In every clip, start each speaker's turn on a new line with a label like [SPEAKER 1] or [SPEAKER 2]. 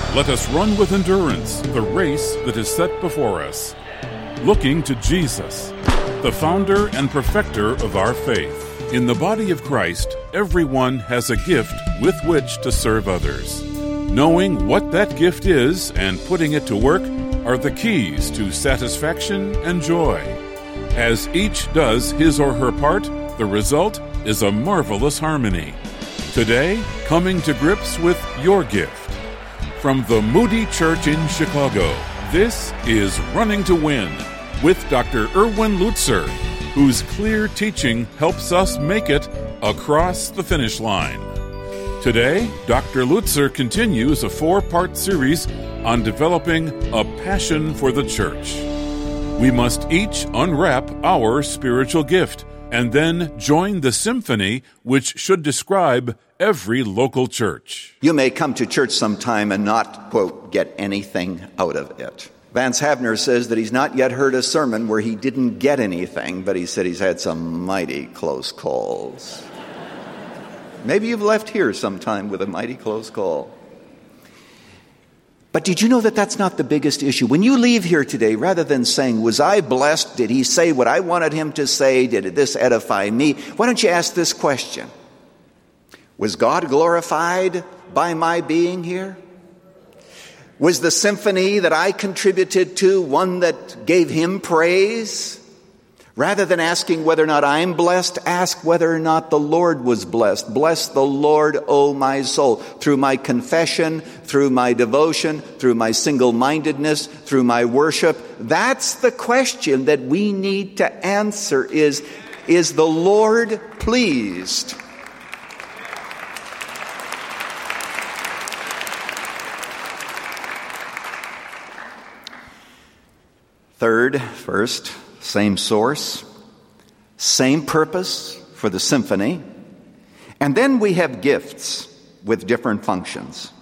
[SPEAKER 1] Let us run with endurance the race that is set before us, looking to Jesus, the founder and perfecter of our faith. In the body of Christ, everyone has a gift with which to serve others. Knowing what that gift is and putting it to work are the keys to satisfaction and joy. As each does his or her part, the result is a marvelous harmony. Today, coming to grips with your gift. From the Moody Church in Chicago, this is Running to Win with Dr. Erwin Lutzer, whose clear teaching helps us make it across the finish line. Today, Dr. Lutzer continues a 4-part series on developing a passion for the church. We must each unwrap our spiritual gift and then join the symphony which should describe every local church.
[SPEAKER 2] You may come to church sometime and not, quote, get anything out of it. Vance Havner says that he's not yet heard a sermon where he didn't get anything, but he said he's had some mighty close calls. Maybe you've left here sometime with a mighty close call. But did you know that that's not the biggest issue? When you leave here today, rather than saying, was I blessed? Did he say what I wanted him to say? Did this edify me? Why don't you ask this question? Was God glorified by my being here? Was the symphony that I contributed to one that gave him praise? Rather than asking whether or not I'm blessed, ask whether or not the Lord was blessed. Bless the Lord, O my soul, through my confession, through my devotion, through my single-mindedness, through my worship. That's the question that we need to answer is the Lord pleased? First, same source, same purpose for the symphony, and then we have gifts with different functions.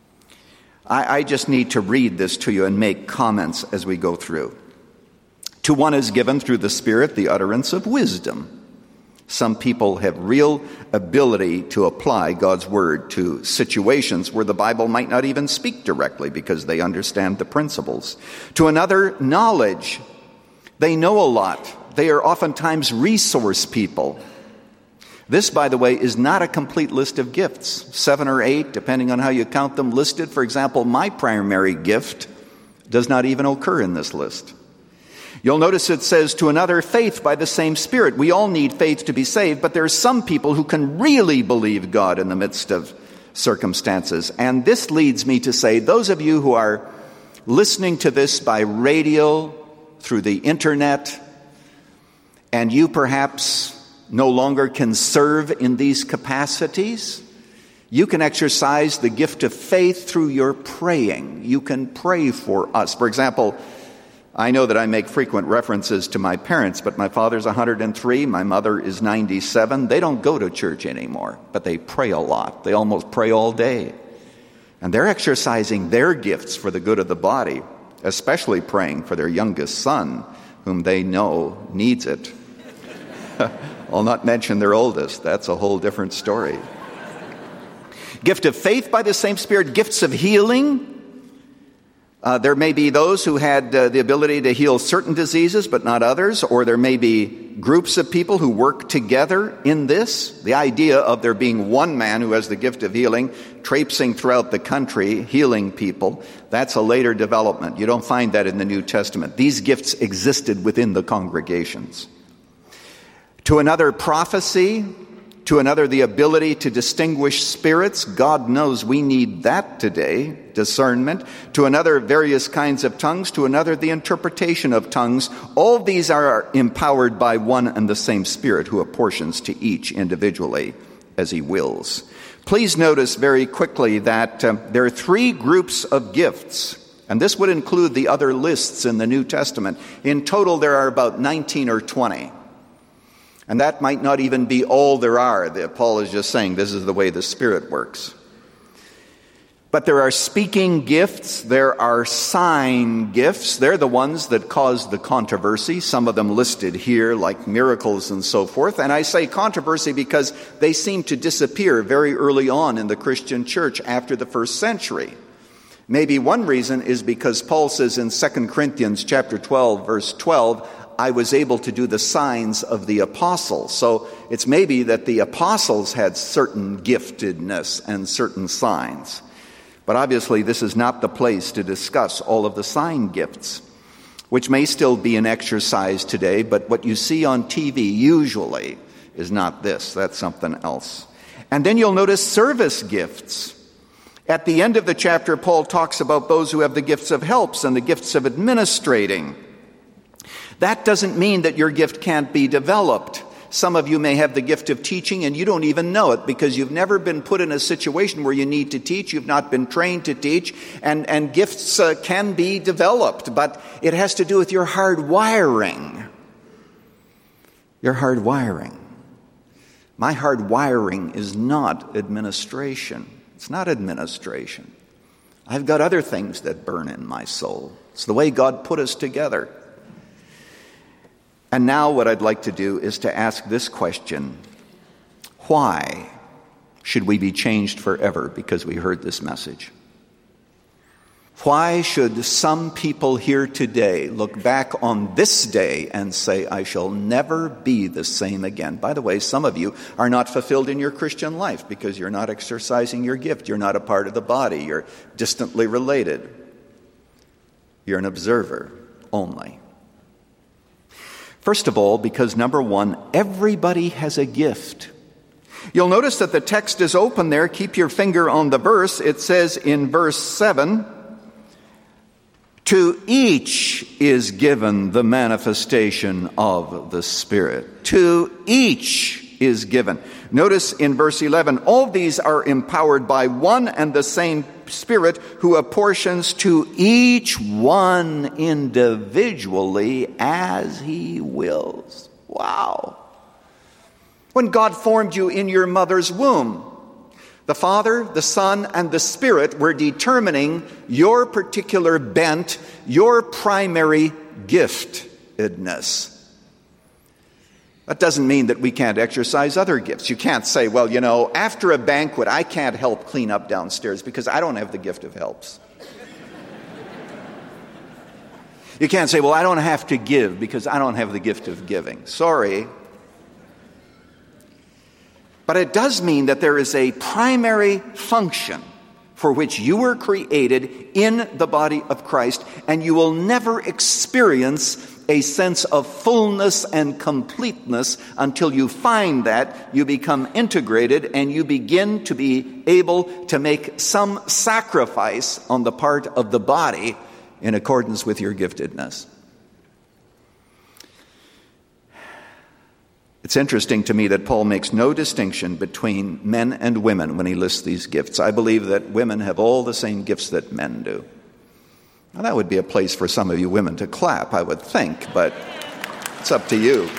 [SPEAKER 2] I just need to read this to you and make comments as we go through. To one is given through the Spirit the utterance of wisdom. Some people have real ability to apply God's word to situations where the Bible might not even speak directly because they understand the principles. To another, knowledge. They know a lot. They are oftentimes resource people. This, by the way, is not a complete list of gifts. 7 or 8, depending on how you count them, listed. For example, my primary gift does not even occur in this list. You'll notice it says, to another, faith by the same Spirit. We all need faith to be saved, but there are some people who can really believe God in the midst of circumstances. And this leads me to say, those of you who are listening to this by radio, through the internet, and you perhaps no longer can serve in these capacities, you can exercise the gift of faith through your praying. You can pray for us. For example, I know that I make frequent references to my parents, but my father's 103, my mother is 97. They don't go to church anymore, but they pray a lot. They almost pray all day. And they're exercising their gifts for the good of the body, especially praying for their youngest son, whom they know needs it. I'll not mention their oldest. That's a whole different story. Gift of faith by the same Spirit, gifts of healing. There may be those who had the ability to heal certain diseases, but not others, or there may be groups of people who work together in this. The idea of there being one man who has the gift of healing, traipsing throughout the country, healing people, that's a later development. You don't find that in the New Testament. These gifts existed within the congregations. To another, prophecy. To another, the ability to distinguish spirits. God knows we need that today, discernment. To another, various kinds of tongues. To another, the interpretation of tongues. All these are empowered by one and the same Spirit who apportions to each individually as he wills. Please notice very quickly that there are 3 groups of gifts, and this would include the other lists in the New Testament. In total, there are about 19 or 20. And that might not even be all there are. Paul is just saying this is the way the Spirit works. But there are speaking gifts. There are sign gifts. They're the ones that cause the controversy. Some of them listed here, like miracles and so forth. And I say controversy because they seem to disappear very early on in the Christian church after the first century. Maybe one reason is because Paul says in 2 Corinthians chapter 12, verse 12, I was able to do the signs of the apostles. So it's maybe that the apostles had certain giftedness and certain signs. But obviously this is not the place to discuss all of the sign gifts, which may still be an exercise today, but what you see on TV usually is not this. That's something else. And then you'll notice service gifts. At the end of the chapter, Paul talks about those who have the gifts of helps and the gifts of administrating. That doesn't mean that your gift can't be developed. Some of you may have the gift of teaching and you don't even know it because you've never been put in a situation where you need to teach. You've not been trained to teach, and gifts can be developed, but it has to do with your hard wiring. Your hard wiring. My hard wiring is not administration. It's not administration. I've got other things that burn in my soul. It's the way God put us together. And now what I'd like to do is to ask this question. Why should we be changed forever because we heard this message? Why should some people here today look back on this day and say, I shall never be the same again? By the way, some of you are not fulfilled in your Christian life because you're not exercising your gift. You're not a part of the body. You're distantly related. You're an observer only. First of all, because number one, everybody has a gift. You'll notice that the text is open there. Keep your finger on the verse. It says in verse 7, to each is given the manifestation of the Spirit. To each is given. Notice in verse 11, all these are empowered by one and the same Spirit who apportions to each one individually as He wills. Wow. When God formed you in your mother's womb, the Father, the Son, and the Spirit were determining your particular bent, your primary giftedness. That doesn't mean that we can't exercise other gifts. You can't say, well, you know, after a banquet, I can't help clean up downstairs because I don't have the gift of helps. You can't say, well, I don't have to give because I don't have the gift of giving. Sorry. But it does mean that there is a primary function for which you were created in the body of Christ, and you will never experience a sense of fullness and completeness until you find that, you become integrated, and you begin to be able to make some sacrifice on the part of the body in accordance with your giftedness. It's interesting to me that Paul makes no distinction between men and women when he lists these gifts. I believe that women have all the same gifts that men do. Now, that would be a place for some of you women to clap, I would think, but it's up to you.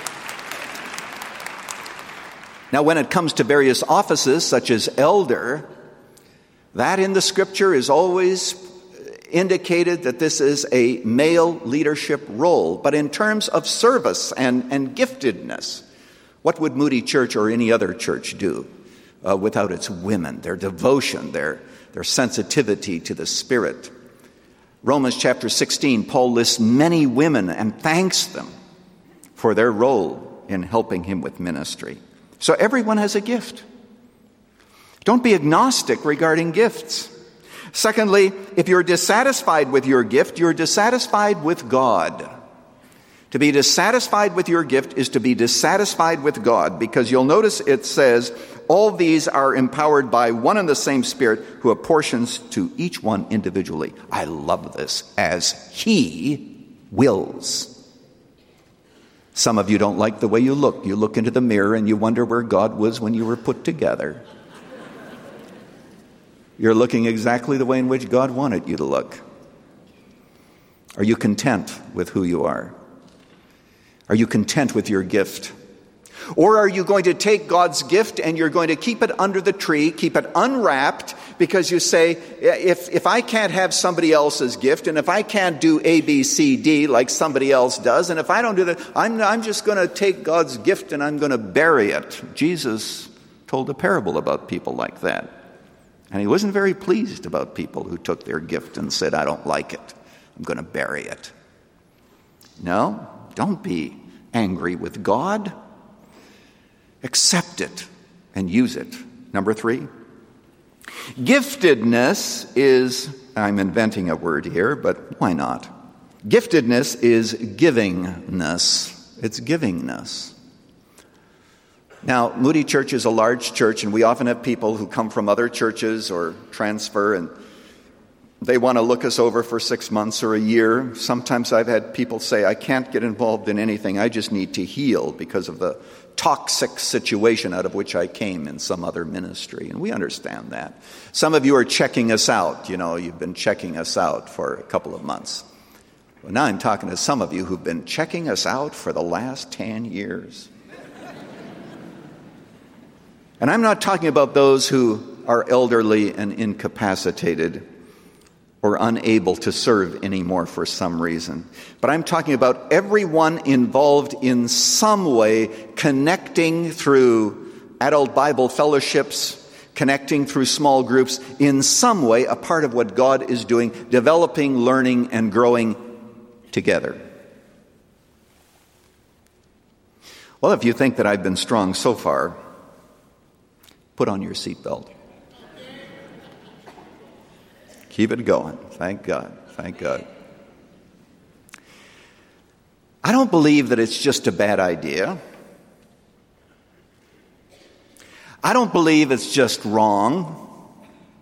[SPEAKER 2] Now, when it comes to various offices, such as elder, that in the Scripture is always indicated that this is a male leadership role. But in terms of service and giftedness, what would Moody Church or any other church do without its women, their devotion, their sensitivity to the Spirit? Romans chapter 16, Paul lists many women and thanks them for their role in helping him with ministry. So everyone has a gift. Don't be agnostic regarding gifts. Secondly, if you're dissatisfied with your gift, you're dissatisfied with God. To be dissatisfied with your gift is to be dissatisfied with God, because you'll notice it says, all these are empowered by one and the same Spirit who apportions to each one individually. I love this. As He wills. Some of you don't like the way you look. You look into the mirror and you wonder where God was when you were put together. You're looking exactly the way in which God wanted you to look. Are you content with who you are? Are you content with your gift? Or are you going to take God's gift and you're going to keep it under the tree, keep it unwrapped, because you say, if I can't have somebody else's gift, and if I can't do A, B, C, D like somebody else does, and if I don't do that, I'm just going to take God's gift and I'm going to bury it. Jesus told a parable about people like that. And he wasn't very pleased about people who took their gift and said, I don't like it. I'm going to bury it. No, don't be angry with God. Accept it and use it. Number 3, giftedness is, I'm inventing a word here, but why not? Giftedness is givingness. It's givingness. Now, Moody Church is a large church, and we often have people who come from other churches or transfer, and they want to look us over for 6 months or a year. Sometimes I've had people say, I can't get involved in anything. I just need to heal because of the toxic situation out of which I came in some other ministry. And we understand that. Some of you are checking us out. You know, you've been checking us out for a couple of months. Well, now I'm talking to some of you who've been checking us out for the last 10 years. And I'm not talking about those who are elderly and incapacitated or unable to serve anymore for some reason. But I'm talking about everyone involved in some way, connecting through adult Bible fellowships, connecting through small groups, in some way a part of what God is doing, developing, learning, and growing together. Well, if you think that I've been strong so far, put on your seatbelt. Keep it going. Thank God. Thank God. I don't believe that it's just a bad idea. I don't believe it's just wrong.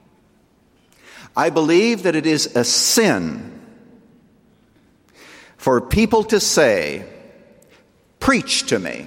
[SPEAKER 2] I believe that it is a sin for people to say, preach to me,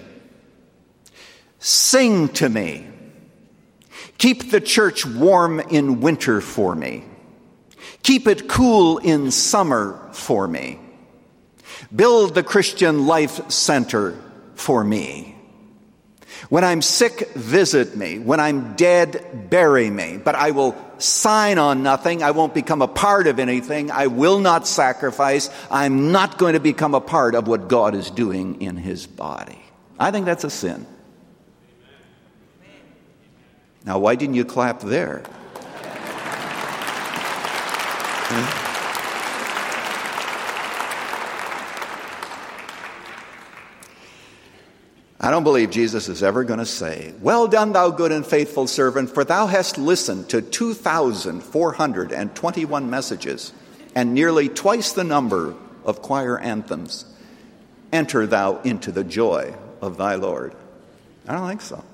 [SPEAKER 2] sing to me, keep the church warm in winter for me, keep it cool in summer for me, build the Christian Life Center for me. When I'm sick, visit me. When I'm dead, bury me. But I will sign on nothing. I won't become a part of anything. I will not sacrifice. I'm not going to become a part of what God is doing in His body. I think that's a sin. Now, why didn't you clap there? I don't believe Jesus is ever going to say, well done, thou good and faithful servant, for thou hast listened to 2,421 messages and nearly twice the number of choir anthems. Enter thou into the joy of thy Lord. I don't think so.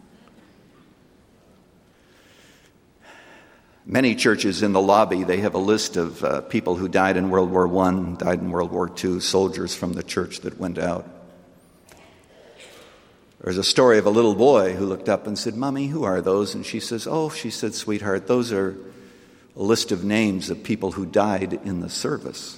[SPEAKER 2] Many churches in the lobby, they have a list of people who died in World War I, died in World War II, soldiers from the church that went out. There's a story of a little boy who looked up and said, Mommy, who are those? And she says, oh, she said, sweetheart, those are a list of names of people who died in the service.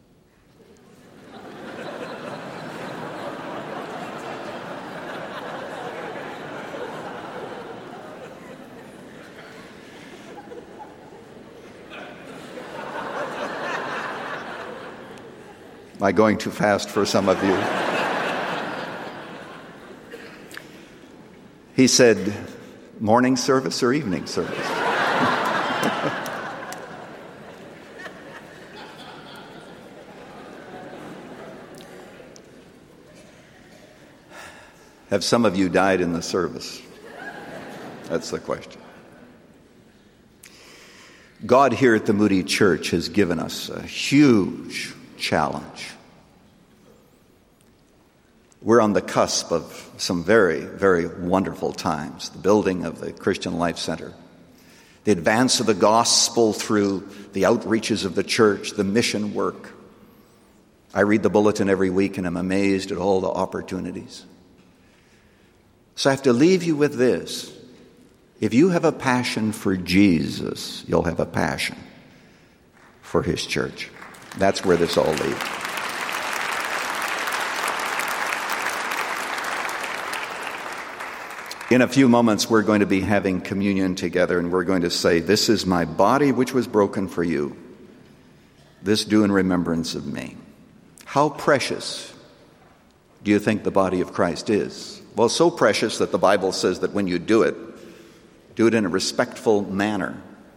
[SPEAKER 2] Am I going too fast for some of you? He said, morning service or evening service? Have some of you died in the service? That's the question. God here at the Moody Church has given us a huge challenge. We're on the cusp of some very, very wonderful times. The building of the Christian Life Center, the advance of the gospel through the outreaches of the church, the mission work. I read the bulletin every week and I'm amazed at all the opportunities. So I have to leave you with this. If you have a passion for Jesus, you'll have a passion for His church. That's where this all leads. In a few moments, we're going to be having communion together, and we're going to say, this is my body which was broken for you. This do in remembrance of me. How precious do you think the body of Christ is? Well, so precious that the Bible says that when you do it in a respectful manner.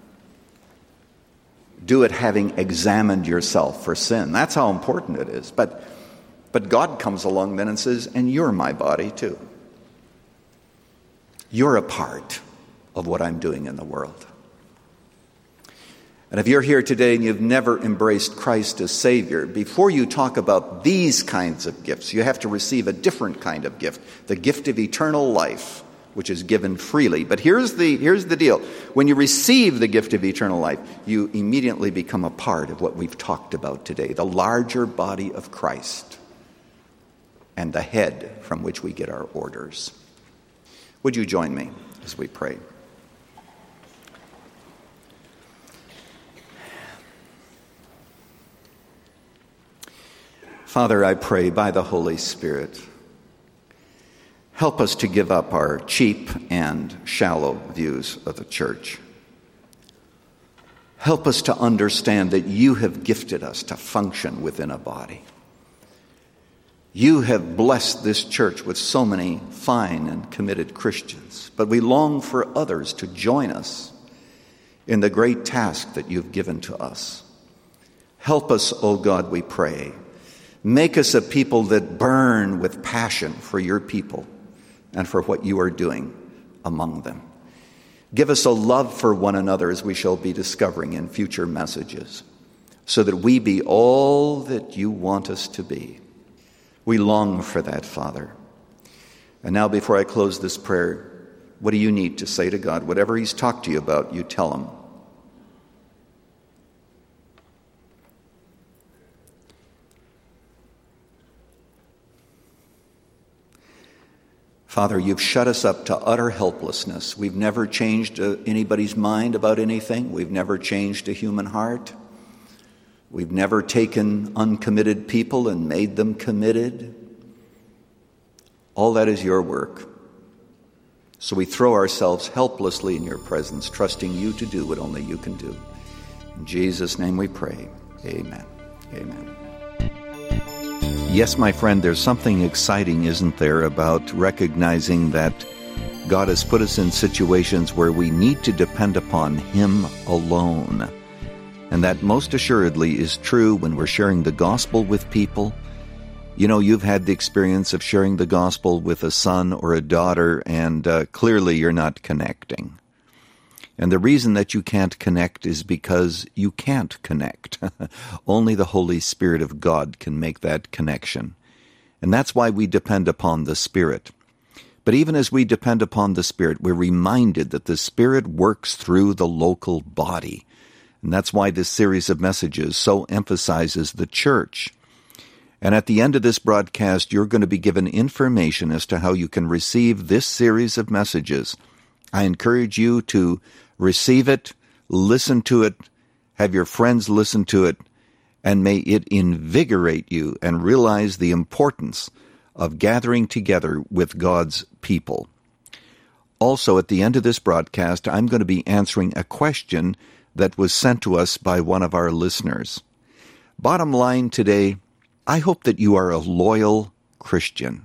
[SPEAKER 2] do it having examined yourself for sin. That's how important it is. But God comes along then and says, and you're my body too. You're a part of what I'm doing in the world. And if you're here today and you've never embraced Christ as Savior, before you talk about these kinds of gifts, you have to receive a different kind of gift, the gift of eternal life, which is given freely. But here's the deal. When you receive the gift of eternal life, you immediately become a part of what we've talked about today, the larger body of Christ and the head from which we get our orders. Would you join me as we pray? Father, I pray by the Holy Spirit, help us to give up our cheap and shallow views of the church. Help us to understand that you have gifted us to function within a body. You have blessed this church with so many fine and committed Christians, but we long for others to join us in the great task that you've given to us. Help us, O God, we pray. Make us a people that burn with passion for your people and for what you are doing among them. Give us a love for one another, as we shall be discovering in future messages, so that we be all that you want us to be. We long for that, Father. And now, before I close this prayer, what do you need to say to God? Whatever he's talked to you about, you tell him. Father, you've shut us up to utter helplessness. We've never changed anybody's mind about anything. We've never changed a human heart. We've never taken uncommitted people and made them committed. All that is your work. So we throw ourselves helplessly in your presence, trusting you to do what only you can do. In Jesus' name we pray. Amen. Amen. Yes, my friend, there's something exciting, isn't there, about recognizing that God has put us in situations where we need to depend upon him alone. And that most assuredly is true when we're sharing the gospel with people. You know, you've had the experience of sharing the gospel with a son or a daughter, and clearly you're not connecting. And the reason that you can't connect is because you can't connect. Only the Holy Spirit of God can make that connection. And that's why we depend upon the Spirit. But even as we depend upon the Spirit, we're reminded that the Spirit works through the local body. And that's why this series of messages so emphasizes the church. And at the end of this broadcast, you're going to be given information as to how you can receive this series of messages. I encourage you to receive it, listen to it, have your friends listen to it, and may it invigorate you and realize the importance of gathering together with God's people. Also, at the end of this broadcast, I'm going to be answering a question that was sent to us by one of our listeners. Bottom line today, I hope that you are a loyal Christian.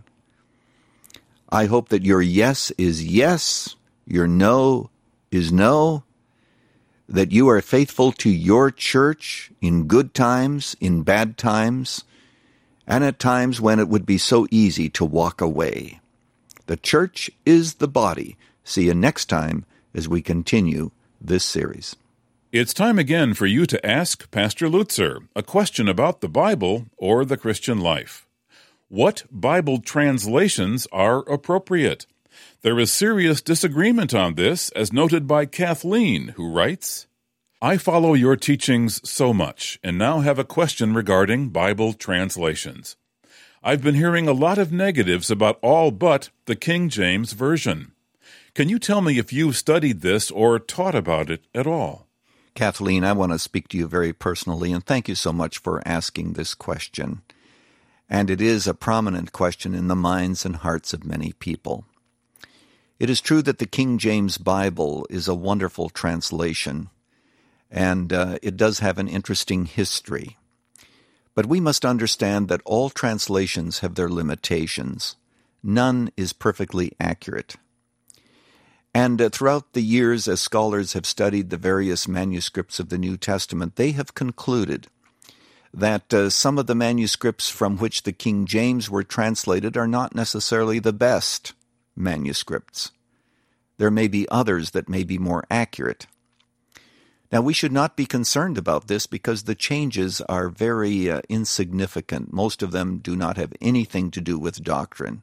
[SPEAKER 2] I hope that your yes is yes, your no is no, that you are faithful to your church in good times, in bad times, and at times when it would be so easy to walk away. The church is the body. See you next time as we continue this series.
[SPEAKER 1] It's time again for you to ask Pastor Lutzer a question about the Bible or the Christian life. What Bible translations are appropriate? There is serious disagreement on this, as noted by Kathleen, who writes, I follow your teachings so much, and now have a question regarding Bible translations. I've been hearing a lot of negatives about all but the King James Version. Can you tell me if you've studied this or taught about it at all?
[SPEAKER 2] Kathleen, I want to speak to you very personally, and thank you so much for asking this question. And it is a prominent question in the minds and hearts of many people. It is true that the King James Bible is a wonderful translation, and it does have an interesting history. But we must understand that all translations have their limitations. None is perfectly accurate. And throughout the years, as scholars have studied the various manuscripts of the New Testament, they have concluded that some of the manuscripts from which the King James were translated are not necessarily the best manuscripts. There may be others that may be more accurate. Now, we should not be concerned about this because the changes are very insignificant. Most of them do not have anything to do with doctrine.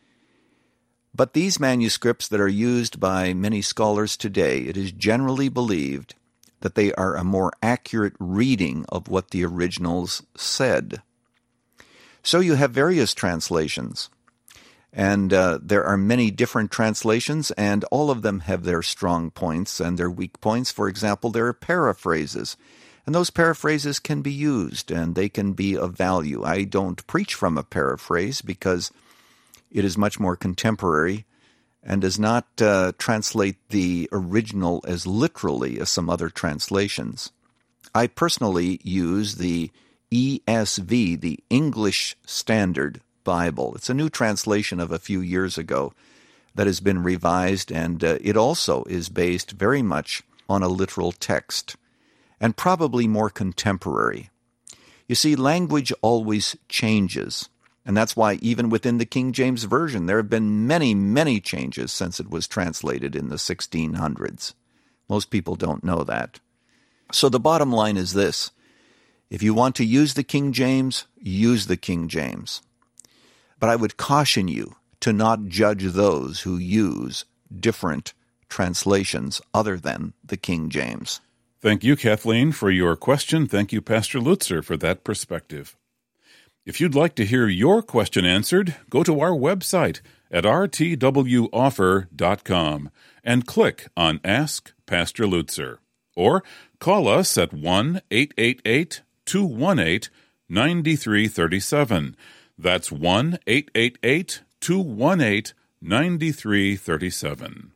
[SPEAKER 2] But these manuscripts that are used by many scholars today, it is generally believed that they are a more accurate reading of what the originals said. So you have various translations, and there are many different translations, and all of them have their strong points and their weak points. For example, there are paraphrases, and those paraphrases can be used, and they can be of value. I don't preach from a paraphrase because it is much more contemporary and does not translate the original as literally as some other translations. I personally use the ESV, the English Standard Bible. It's a new translation of a few years ago that has been revised, and it also is based very much on a literal text, and probably more contemporary. You see, language always changes. And that's why even within the King James Version, there have been many, many changes since it was translated in the 1600s. Most people don't know that. So the bottom line is this. If you want to use the King James, use the King James. But I would caution you to not judge those who use different translations other than the King James.
[SPEAKER 1] Thank you, Kathleen, for your question. Thank you, Pastor Lutzer, for that perspective. If you'd like to hear your question answered, go to our website at rtwoffer.com and click on Ask Pastor Lutzer. Or call us at 1-888-218-9337. That's 1-888-218-9337.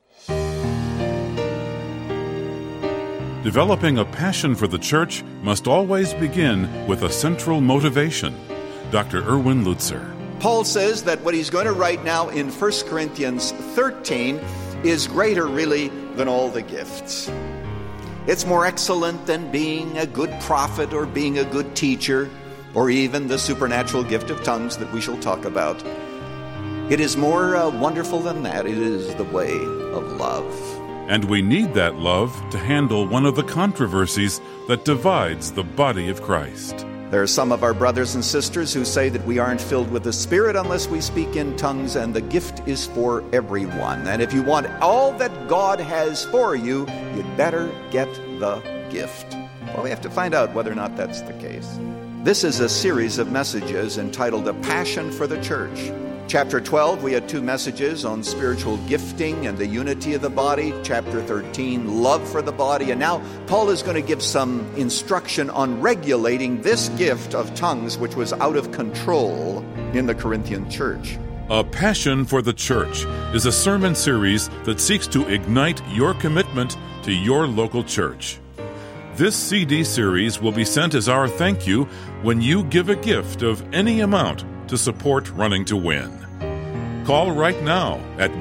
[SPEAKER 1] Developing a passion for the church must always begin with a central motivation. Dr. Erwin Lutzer.
[SPEAKER 2] Paul says that what he's going to write now in 1 Corinthians 13 is greater, really, than all the gifts. It's more excellent than being a good prophet or being a good teacher or even the supernatural gift of tongues that we shall talk about. It is more wonderful than that. It is the way of love.
[SPEAKER 1] And we need that love to handle one of the controversies that divides the body of Christ.
[SPEAKER 2] There are some of our brothers and sisters who say that we aren't filled with the Spirit unless we speak in tongues, and the gift is for everyone. And if you want all that God has for you, you'd better get the gift. Well, we have to find out whether or not that's the case. This is a series of messages entitled A Passion for the Church. Chapter 12, we had 2 messages on spiritual gifting and the unity of the body. Chapter 13, love for the body. And now Paul is going to give some instruction on regulating this gift of tongues, which was out of control in the Corinthian church.
[SPEAKER 1] A Passion for the Church is a sermon series that seeks to ignite your commitment to your local church. This CD series will be sent as our thank you when you give a gift of any amount to support Running to Win. Call right now at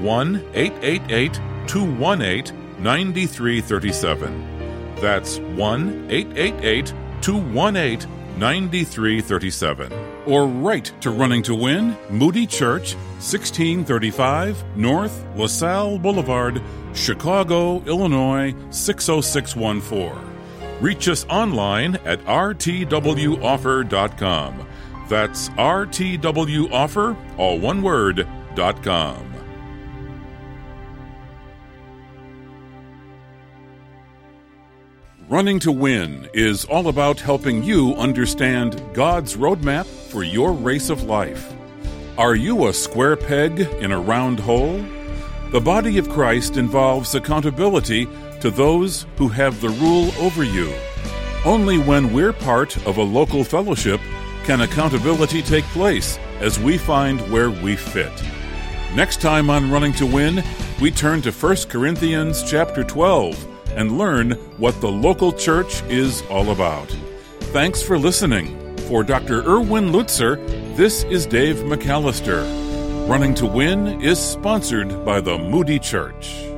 [SPEAKER 1] 1-888-218-9337. That's 1-888-218-9337. Or write to Running to Win, Moody Church, 1635 North LaSalle Boulevard, Chicago, Illinois, 60614. Reach us online at rtwoffer.com. That's rtwoffer, all one word, .com. Running to Win is all about helping you understand God's roadmap for your race of life. Are you a square peg in a round hole? The body of Christ involves accountability to those who have the rule over you. Only when we're part of a local fellowship can accountability take place as we find where we fit. Next time on Running to Win, we turn to 1 Corinthians chapter 12 and learn what the local church is all about. Thanks for listening. For Dr. Erwin Lutzer, this is Dave McAllister. Running to Win is sponsored by the Moody Church.